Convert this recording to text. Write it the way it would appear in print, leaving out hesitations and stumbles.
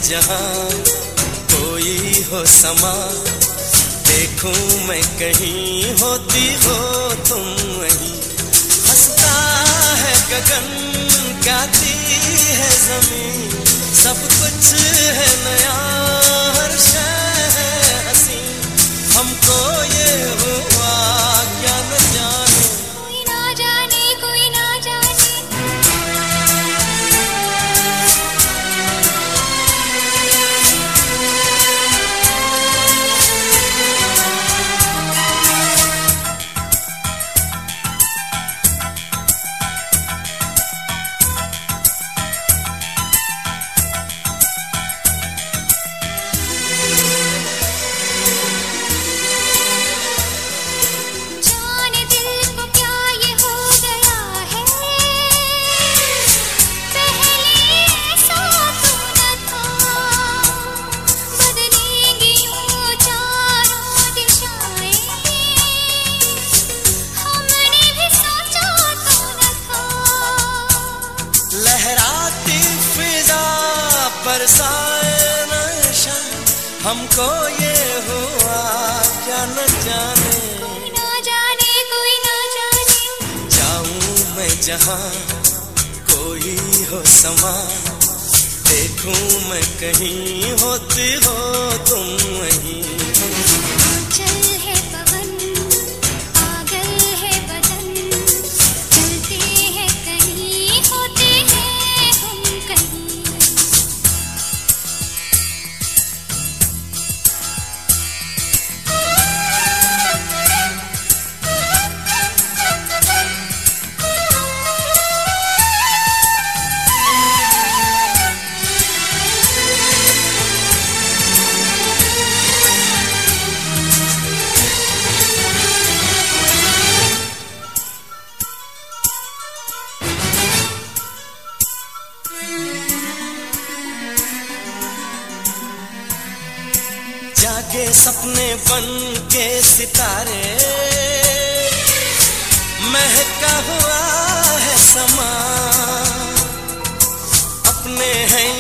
जहाँ कोई हो समा, देखूं मैं कहीं होती हो तुम वहीं। हंसता है गगन, गाती है जमीन, सब कुछ है नया, हर शय है हंसी। हमको ये हुआ क्या न जाने, कोई ना जाने, कोई ना जाने। बरसाए नशा, हमको ये हुआ क्या न जाने, कोई ना जाने, कोई ना जाने। जाऊं मैं जहाँ कोई हो समा, देखूं मैं कहीं होती हो तुम वहीं। चल है पवन, पागल है बदन, चलते हैं कहीं, होते हैं हम कहीं। जागे सपने बन के सितारे, महका हुआ है समा, अपने हैं